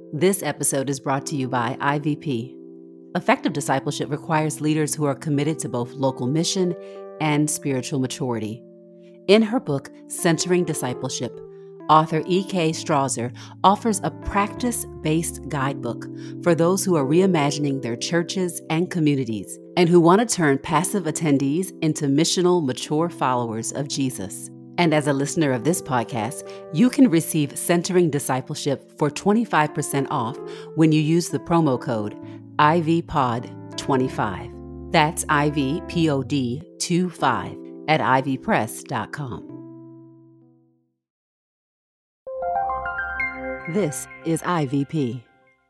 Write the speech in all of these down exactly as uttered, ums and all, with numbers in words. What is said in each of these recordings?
This episode is brought to you by I V P. Effective discipleship requires leaders who are committed to both local mission and spiritual maturity. In her book, Centering Discipleship, author E K Strausser offers a practice-based guidebook for those who are reimagining their churches and communities and who want to turn passive attendees into missional, mature followers of Jesus. And as a listener of this podcast, you can receive Centering Discipleship for twenty-five percent off when you use the promo code I V P O D twenty-five. That's I V P O D twenty-five at I V press dot com. This is I V P.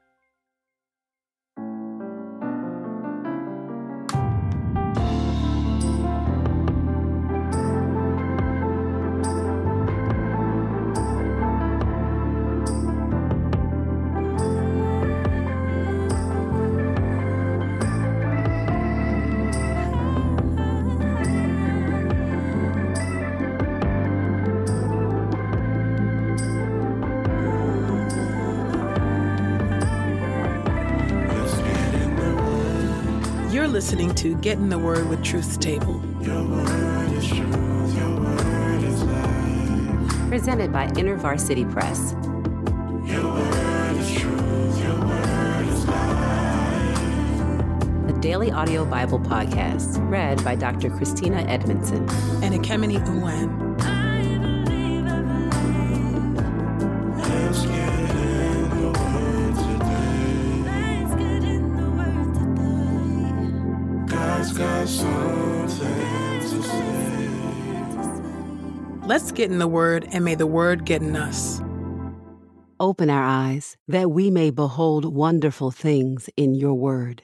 You're listening to Get in the Word with Truth's Table. Your word is truth, your word is life. Presented by InterVarsity Press. Your word is truth, your word is life. A daily audio Bible podcast read by Doctor Christina Edmondson And Ekemini Uwan. Let's get in the word today. God's got something to say. Let's get in the Word, and may the Word get in us. Open our eyes that we may behold wonderful things in your word.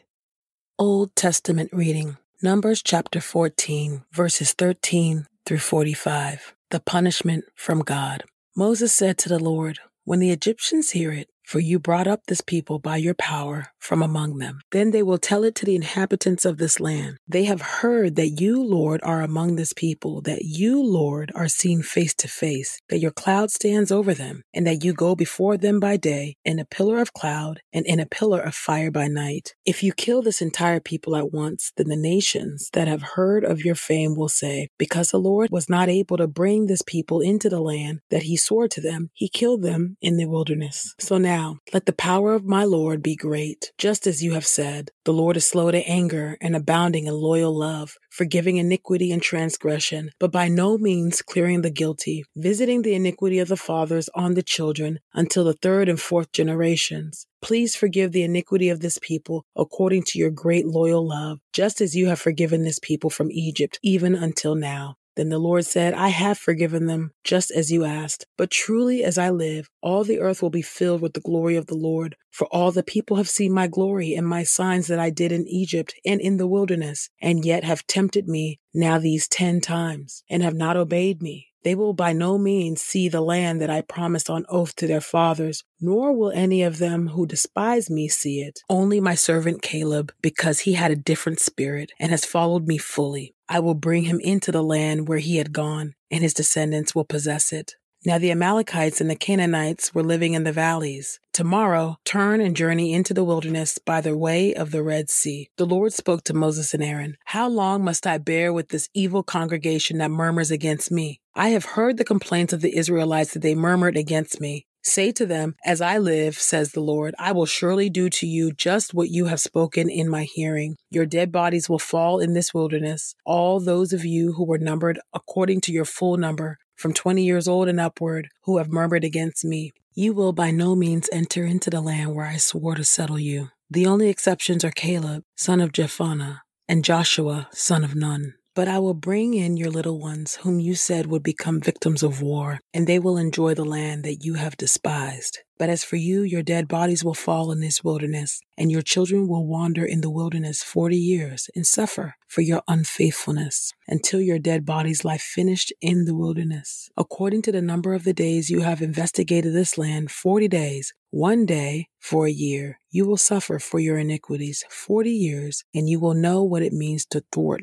Old Testament reading, Numbers chapter fourteen, verses thirteen through forty-five. The punishment from God. Moses said to the Lord, "When the Egyptians hear it, for you brought up this people by your power from among them, then they will tell it to the inhabitants of this land. They have heard that you, Lord, are among this people, that you, Lord, are seen face to face, that your cloud stands over them, and that you go before them by day in a pillar of cloud and in a pillar of fire by night. If you kill this entire people at once, then the nations that have heard of your fame will say, because the Lord was not able to bring this people into the land that he swore to them, he killed them in the wilderness. So now, Now, let the power of my Lord be great, just as you have said. The Lord is slow to anger and abounding in loyal love, forgiving iniquity and transgression, but by no means clearing the guilty, visiting the iniquity of the fathers on the children until the third and fourth generations. Please forgive the iniquity of this people according to your great loyal love, just as you have forgiven this people from Egypt, even until now." Then the Lord said, "I have forgiven them, just as you asked. But truly as I live, all the earth will be filled with the glory of the Lord. For all the people have seen my glory and my signs that I did in Egypt and in the wilderness, and yet have tempted me now these ten times, and have not obeyed me. They will by no means see the land that I promised on oath to their fathers, nor will any of them who despise me see it. Only my servant Caleb, because he had a different spirit and has followed me fully. I will bring him into the land where he had gone, and his descendants will possess it." Now the Amalekites and the Canaanites were living in the valleys. "Tomorrow, turn and journey into the wilderness by the way of the Red Sea." The Lord spoke to Moses and Aaron, "How long must I bear with this evil congregation that murmurs against me? I have heard the complaints of the Israelites that they murmured against me. Say to them, as I live, says the Lord, I will surely do to you just what you have spoken in my hearing. Your dead bodies will fall in this wilderness, all those of you who were numbered according to your full number, from twenty years old and upward, who have murmured against me. You will by no means enter into the land where I swore to settle you. The only exceptions are Caleb, son of Jephunneh, and Joshua, son of Nun. But I will bring in your little ones, whom you said would become victims of war, and they will enjoy the land that you have despised. But as for you, your dead bodies will fall in this wilderness, and your children will wander in the wilderness forty years and suffer for your unfaithfulness, until your dead bodies lie finished in the wilderness. According to the number of the days you have investigated this land, forty days, one day for a year, you will suffer for your iniquities forty years, and you will know what it means to thwart me.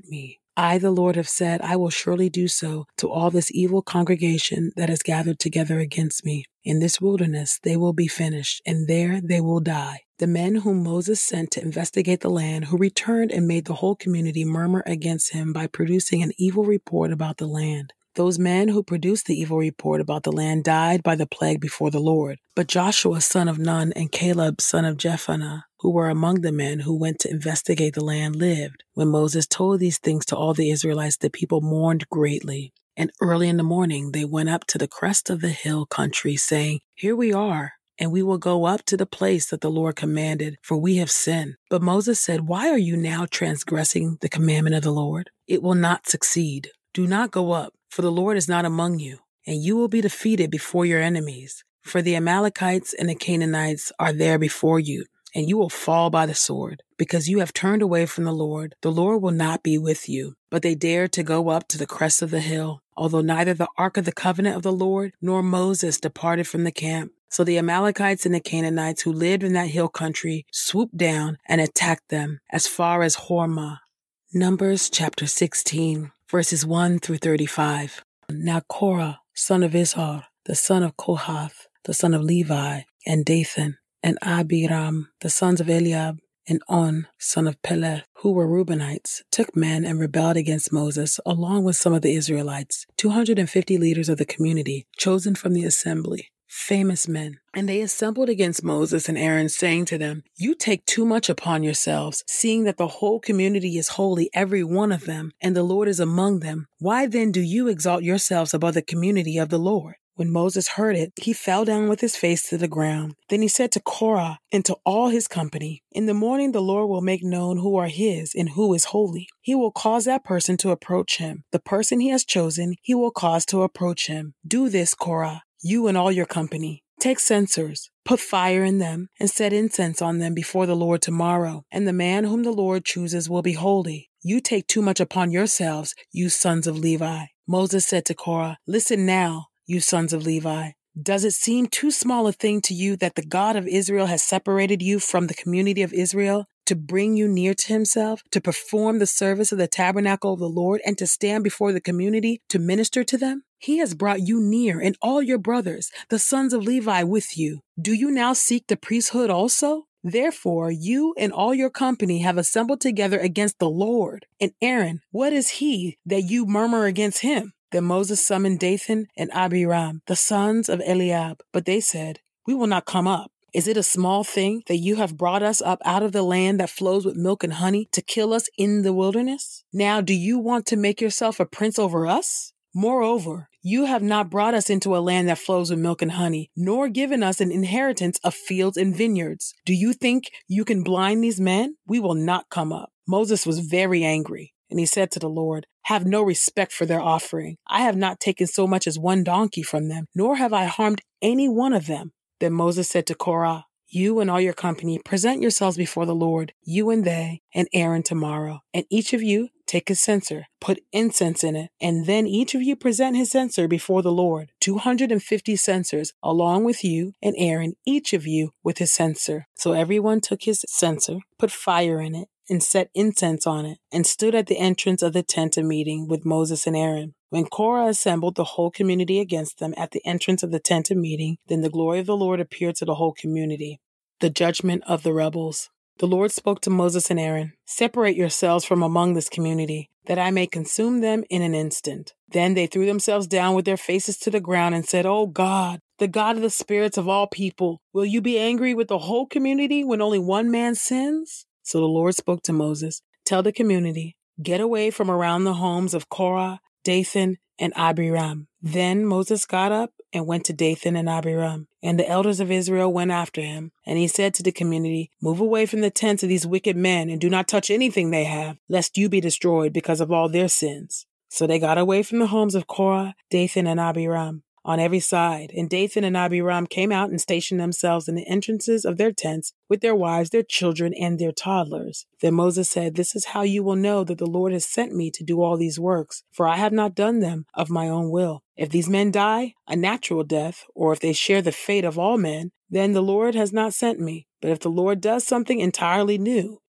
I, the Lord, have said, I will surely do so to all this evil congregation that has gathered together against me. In this wilderness they will be finished, and there they will die. The men whom Moses sent to investigate the land, who returned and made the whole community murmur against him by producing an evil report about the land. Those men who produced the evil report about the land died by the plague before the Lord. But Joshua son of Nun and Caleb son of Jephunneh, who were among the men who went to investigate the land, lived. When Moses told these things to all the Israelites, the people mourned greatly. And early in the morning they went up to the crest of the hill country, saying, Here we are, and we will go up to the place that the Lord commanded, for we have sinned. But Moses said, Why are you now transgressing the commandment of the Lord? It will not succeed. Do not go up, for the Lord is not among you, and you will be defeated before your enemies. For the Amalekites and the Canaanites are there before you, and you will fall by the sword. Because you have turned away from the Lord, the Lord will not be with you. But they dared to go up to the crest of the hill, although neither the ark of the covenant of the Lord nor Moses departed from the camp. So the Amalekites and the Canaanites who lived in that hill country swooped down and attacked them as far as Hormah. Numbers chapter sixteen, verses one through thirty-five. Now Korah, son of Izhar, the son of Kohath, the son of Levi, and Dathan, and Abiram, the sons of Eliab, and On, son of Peleth, who were Reubenites, took men and rebelled against Moses, along with some of the Israelites, two hundred fifty leaders of the community, chosen from the assembly, famous men. And they assembled against Moses and Aaron, saying to them, You take too much upon yourselves, seeing that the whole community is holy, every one of them, and the Lord is among them. Why then do you exalt yourselves above the community of the Lord? When Moses heard it, he fell down with his face to the ground. Then he said to Korah and to all his company, In the morning the Lord will make known who are his and who is holy. He will cause that person to approach him. The person he has chosen, he will cause to approach him. Do this, Korah, you and all your company. Take censers, put fire in them, and set incense on them before the Lord tomorrow. And the man whom the Lord chooses will be holy. You take too much upon yourselves, you sons of Levi. Moses said to Korah, Listen now, you sons of Levi. Does it seem too small a thing to you that the God of Israel has separated you from the community of Israel to bring you near to himself, to perform the service of the tabernacle of the Lord, and to stand before the community to minister to them? He has brought you near, and all your brothers, the sons of Levi, with you. Do you now seek the priesthood also? Therefore, you and all your company have assembled together against the Lord. And Aaron, what is he that you murmur against him? Then Moses summoned Dathan and Abiram, the sons of Eliab. But they said, We will not come up. Is it a small thing that you have brought us up out of the land that flows with milk and honey to kill us in the wilderness? Now do you want to make yourself a prince over us? Moreover, you have not brought us into a land that flows with milk and honey, nor given us an inheritance of fields and vineyards. Do you think you can blind these men? We will not come up. Moses was very angry, and he said to the Lord, Have no respect for their offering. I have not taken so much as one donkey from them, nor have I harmed any one of them. Then Moses said to Korah, You and all your company, present yourselves before the Lord, you and they, and Aaron tomorrow. And each of you take a censer, put incense in it, and then each of you present his censer before the Lord. two hundred fifty censers, along with you and Aaron, each of you with his censer. So everyone took his censer, put fire in it, and set incense on it, and stood at the entrance of the tent of meeting with Moses and Aaron. When Korah assembled the whole community against them at the entrance of the tent of meeting, then the glory of the Lord appeared to the whole community. The judgment of the rebels. The Lord spoke to Moses and Aaron, Separate yourselves from among this community, that I may consume them in an instant. Then they threw themselves down with their faces to the ground and said, O God, the God of the spirits of all people, will you be angry with the whole community when only one man sins? So the Lord spoke to Moses, Tell the community, Get away from around the homes of Korah, Dathan, and Abiram. Then Moses got up and went to Dathan and Abiram, and the elders of Israel went after him. And he said to the community, Move away from the tents of these wicked men, and do not touch anything they have, lest you be destroyed because of all their sins. So they got away from the homes of Korah, Dathan, and Abiram on every side. And Dathan and Abiram came out and stationed themselves in the entrances of their tents with their wives, their children, and their toddlers. Then Moses said, This is how you will know that the Lord has sent me to do all these works, for I have not done them of my own will. If these men die a natural death, or if they share the fate of all men, then the Lord has not sent me. But if the Lord does something entirely new,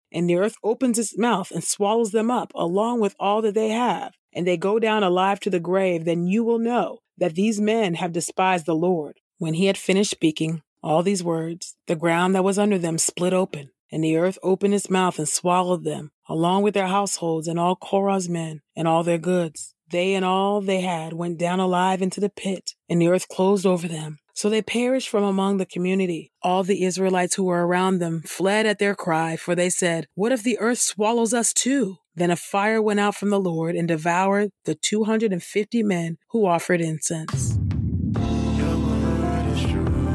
and the earth opens its mouth and swallows them up along with all that they have, and they go down alive to the grave, then you will know that these men have despised the Lord." When he had finished speaking all these words, the ground that was under them split open, and the earth opened its mouth and swallowed them, along with their households and all Korah's men and all their goods. They and all they had went down alive into the pit, and the earth closed over them. So they perished from among the community. All the Israelites who were around them fled at their cry, for they said, "What if the earth swallows us too?" Then a fire went out from the Lord and devoured the two hundred fifty men who offered incense. Your word is true.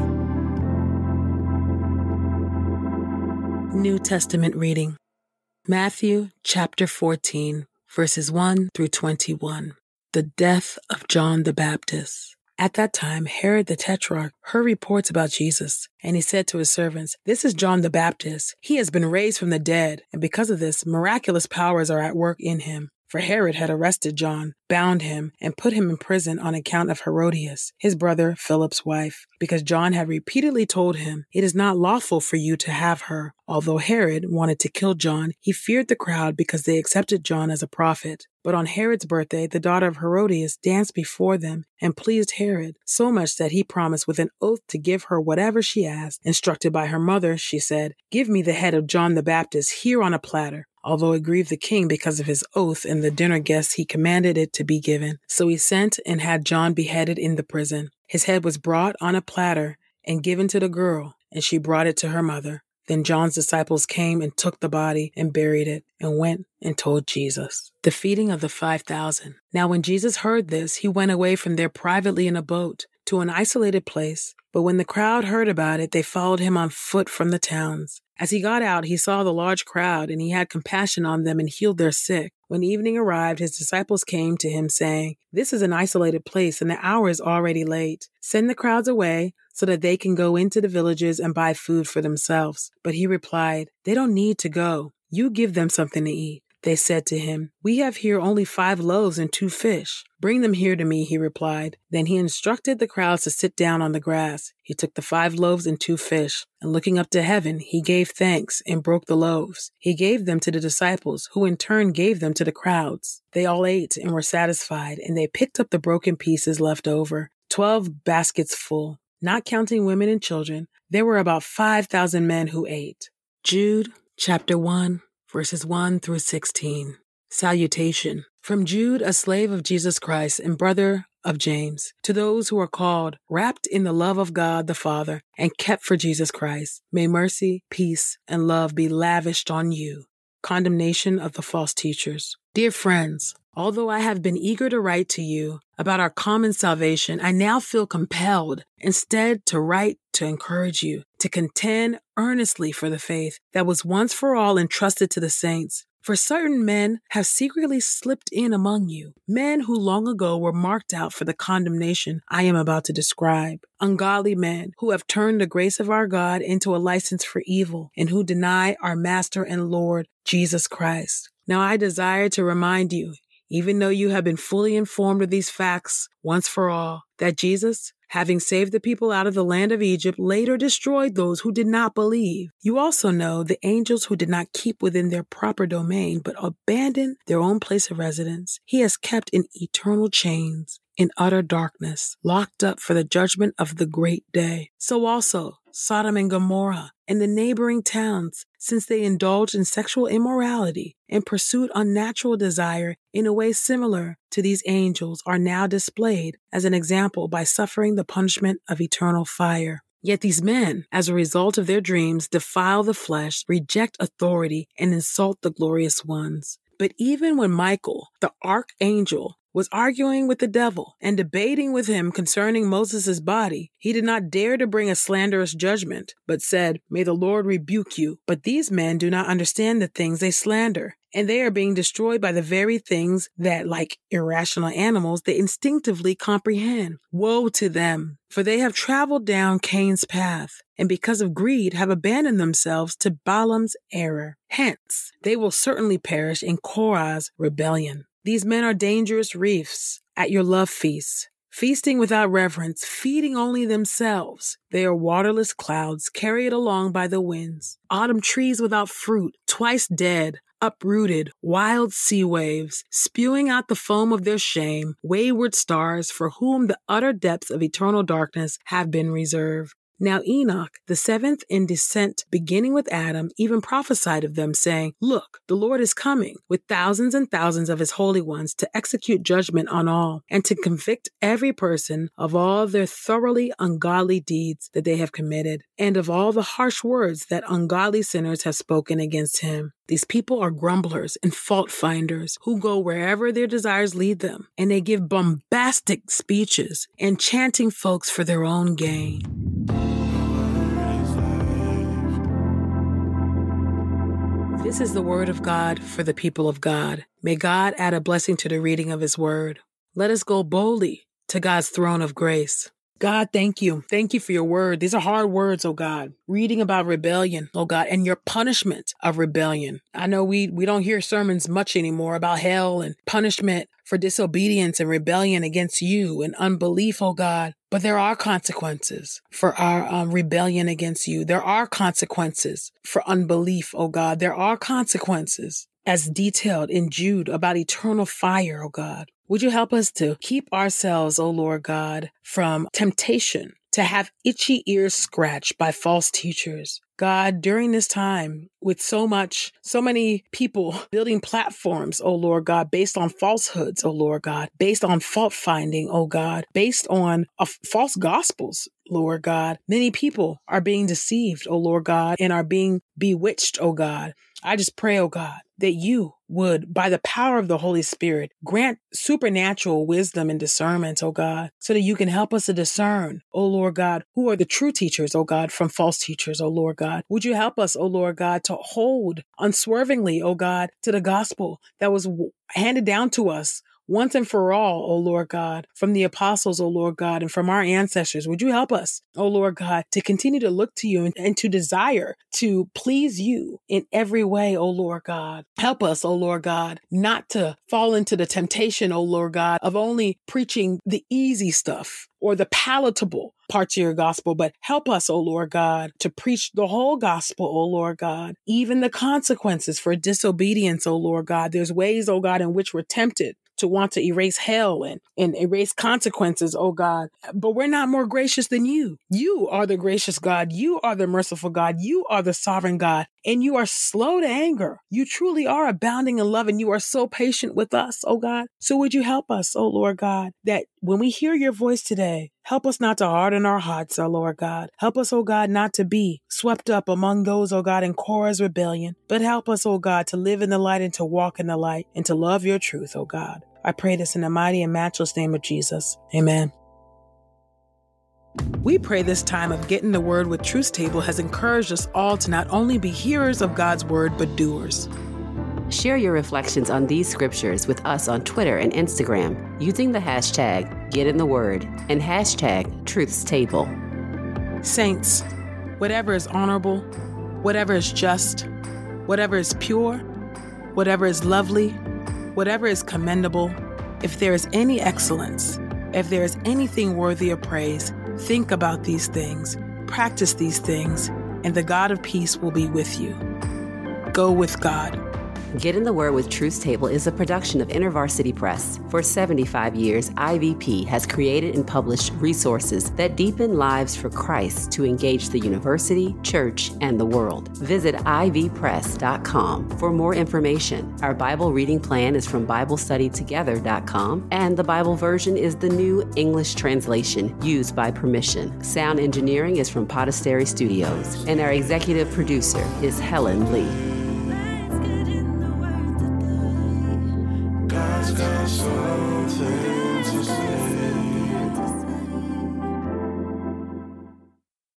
New Testament reading. Matthew chapter fourteen, verses one through twenty-one. The death of John the Baptist. At that time, Herod the Tetrarch heard reports about Jesus, and he said to his servants, "This is John the Baptist. He has been raised from the dead, and because of this, miraculous powers are at work in him." For Herod had arrested John, bound him, and put him in prison on account of Herodias, his brother Philip's wife, because John had repeatedly told him, "It is not lawful for you to have her." Although Herod wanted to kill John, he feared the crowd because they accepted John as a prophet. But on Herod's birthday, the daughter of Herodias danced before them and pleased Herod, so much that he promised with an oath to give her whatever she asked. Instructed by her mother, she said, "Give me the head of John the Baptist here on a platter." Although it grieved the king because of his oath and the dinner guests, he commanded it to be given. So he sent and had John beheaded in the prison. His head was brought on a platter and given to the girl, and she brought it to her mother. Then John's disciples came and took the body and buried it and went and told Jesus. The feeding of the five thousand. Now when Jesus heard this, he went away from there privately in a boat to an isolated place. But when the crowd heard about it, they followed him on foot from the towns. As he got out, he saw the large crowd, and he had compassion on them and healed their sick. When evening arrived, his disciples came to him, saying, "This is an isolated place, and the hour is already late. Send the crowds away so that they can go into the villages and buy food for themselves." But he replied, "They don't need to go. You give them something to eat." They said to him, "We have here only five loaves and two fish." "Bring them here to me," he replied. Then he instructed the crowds to sit down on the grass. He took the five loaves and two fish, and looking up to heaven, he gave thanks and broke the loaves. He gave them to the disciples, who in turn gave them to the crowds. They all ate and were satisfied, and they picked up the broken pieces left over, twelve baskets full. Not counting women and children, there were about five thousand men who ate. Jude chapter one. Verses one through sixteen. Salutation. From Jude, a slave of Jesus Christ and brother of James, to those who are called, wrapped in the love of God the Father, and kept for Jesus Christ. May mercy, peace, and love be lavished on you. Condemnation of the false teachers. Dear friends, although I have been eager to write to you about our common salvation, I now feel compelled instead to write to encourage you to contend earnestly for the faith that was once for all entrusted to the saints. For certain men have secretly slipped in among you, men who long ago were marked out for the condemnation I am about to describe. Ungodly men who have turned the grace of our God into a license for evil and who deny our Master and Lord, Jesus Christ. Now I desire to remind you, even though you have been fully informed of these facts once for all, that Jesus, having saved the people out of the land of Egypt, later destroyed those who did not believe. You also know the angels who did not keep within their proper domain, but abandoned their own place of residence. He has kept in eternal chains, in utter darkness, locked up for the judgment of the great day. So also Sodom and Gomorrah and the neighboring towns, since they indulged in sexual immorality and pursued unnatural desire in a way similar to these angels, are now displayed as an example by suffering the punishment of eternal fire. Yet these men, as a result of their dreams, defile the flesh, reject authority, and insult the glorious ones. But even when Michael, the archangel, was arguing with the devil and debating with him concerning Moses' body, he did not dare to bring a slanderous judgment, but said, "May the Lord rebuke you." But these men do not understand the things they slander, and they are being destroyed by the very things that, like irrational animals, they instinctively comprehend. Woe to them, for they have traveled down Cain's path, and because of greed have abandoned themselves to Balaam's error. Hence, they will certainly perish in Korah's rebellion. These men are dangerous reefs at your love feasts, feasting without reverence, feeding only themselves. They are waterless clouds carried along by the winds, autumn trees without fruit, twice dead, uprooted, wild sea waves, spewing out the foam of their shame, wayward stars for whom the utter depths of eternal darkness have been reserved. Now Enoch, the seventh in descent, beginning with Adam, even prophesied of them, saying, Look, the Lord is coming with thousands and thousands of his holy ones to execute judgment on all and to convict every person of all their thoroughly ungodly deeds that they have committed and of all the harsh words that ungodly sinners have spoken against him. These people are grumblers and fault finders who go wherever their desires lead them, and they give bombastic speeches, enchanting folks for their own gain. This is the word of God for the people of God. May God add a blessing to the reading of his word. Let us go boldly to God's throne of grace. God, thank you. Thank you for your word. These are hard words, oh God. Reading about rebellion, oh God, and your punishment of rebellion. I know we, we don't hear sermons much anymore about hell and punishment for disobedience and rebellion against you and unbelief, oh God. But there are consequences for our um, rebellion against you. There are consequences for unbelief, oh God. There are consequences as detailed in Jude about eternal fire, oh God. Would you help us to keep ourselves, O Lord God, from temptation to have itchy ears scratched by false teachers? God, during this time, with so much, so many people building platforms, O Lord God, based on falsehoods, O Lord God, based on fault finding, O God, based on uh, false gospels, Lord God, many people are being deceived, O Lord God, and are being bewitched, O God. I just pray, oh God, that you would, by the power of the Holy Spirit, grant supernatural wisdom and discernment, oh God, so that you can help us to discern, oh Lord God, who are the true teachers, oh God, from false teachers, oh Lord God. Would you help us, oh Lord God, to hold unswervingly, oh God, to the gospel that was handed down to us once and for all, O Lord God, from the apostles, O Lord God, and from our ancestors. Would you help us, O Lord God, to continue to look to you and, and to desire to please you in every way, O Lord God. Help us, O Lord God, not to fall into the temptation, O Lord God, of only preaching the easy stuff or the palatable parts of your gospel, but help us, O Lord God, to preach the whole gospel, O Lord God, even the consequences for disobedience, O Lord God. There's ways, O God, in which we're tempted to want to erase hell and, and erase consequences, oh God. But we're not more gracious than you. You are the gracious God. You are the merciful God. You are the sovereign God. And you are slow to anger. You truly are abounding in love, and you are so patient with us, oh God. So would you help us, oh Lord God, that when we hear your voice today, help us not to harden our hearts, oh Lord God. Help us, oh God, not to be swept up among those, oh God, in Korah's rebellion, but help us, oh God, to live in the light and to walk in the light and to love your truth, oh God. I pray this in the mighty and matchless name of Jesus. Amen. We pray this time of Getting the Word with Truth Table has encouraged us all to not only be hearers of God's word, but doers. Share your reflections on these scriptures with us on Twitter and Instagram using the hashtag GetInTheWord and hashtag Truth's Table. Saints, whatever is honorable, whatever is just, whatever is pure, whatever is lovely, whatever is commendable, if there is any excellence, if there is anything worthy of praise, think about these things, practice these things, and the God of peace will be with you. Go with God. Get in the Word with Truth's Table is a production of InterVarsity Press. For seventy-five years, I V P has created and published resources that deepen lives for Christ to engage the university, church, and the world. Visit I V press dot com for more information. Our Bible reading plan is from Bible Study Together dot com, and the Bible version is the new English translation used by permission. Sound engineering is from Podastery Studios, and our executive producer is Helen Lee. God's got something to say.